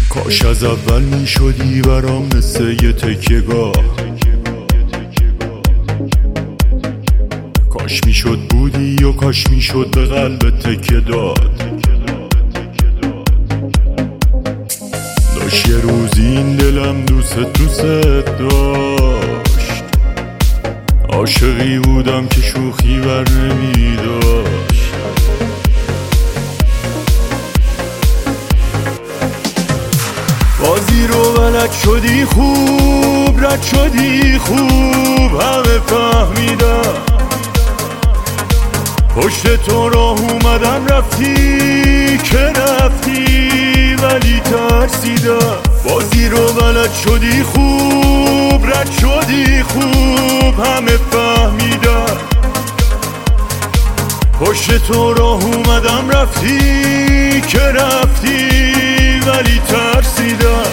کاش از اول می شدی برام مثل یه تکیه‌گاه، کاش می شد بودی و کاش می شد به قلب تکیه داد. داشت یه روزی این دلم دوست داشت، عاشقی بودم که شوخی بر نمی داشت. بازی رو بلد شدی خوب، رد شدی خوب، همه فهمیدم. پشت تو راه اومدم رفتی که رفتی ولی ترسیدم. بازی رو بلد شدی خوب، رد شدی خوب، همه فهمیدم. پشت تو راه اومدم رفتی که رفتی ولی ترسیدم.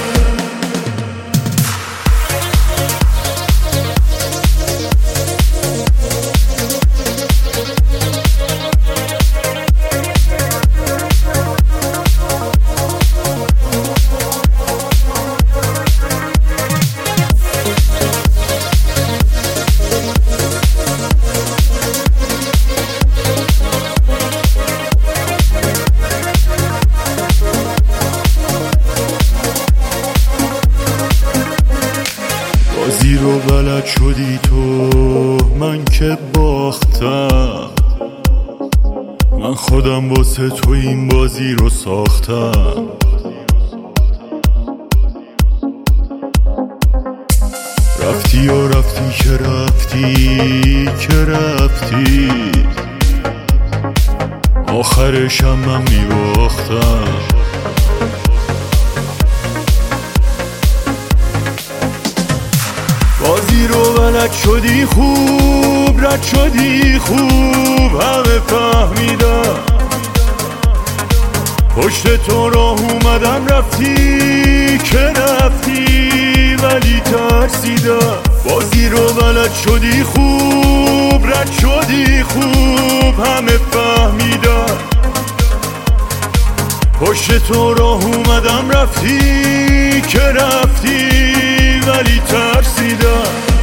بازی رو بلد شدی تو، من که باختم. من خودم واسه تو این بازی رو ساختم. رفتی و رفتی که رفتی که رفتی، آخرشم من میباختم. بازی رو بلد شدی خوب، رد شدی خوب، همه فهمیدم. پشت تو راه اومدم رفتی که رفتی ولی ترسیدم. بازی رو بلد شدی خوب، رد شدی خوب، همه فهمیدم. پشت تو راه اومدم رفتی که رفتی ولی ترسیدم.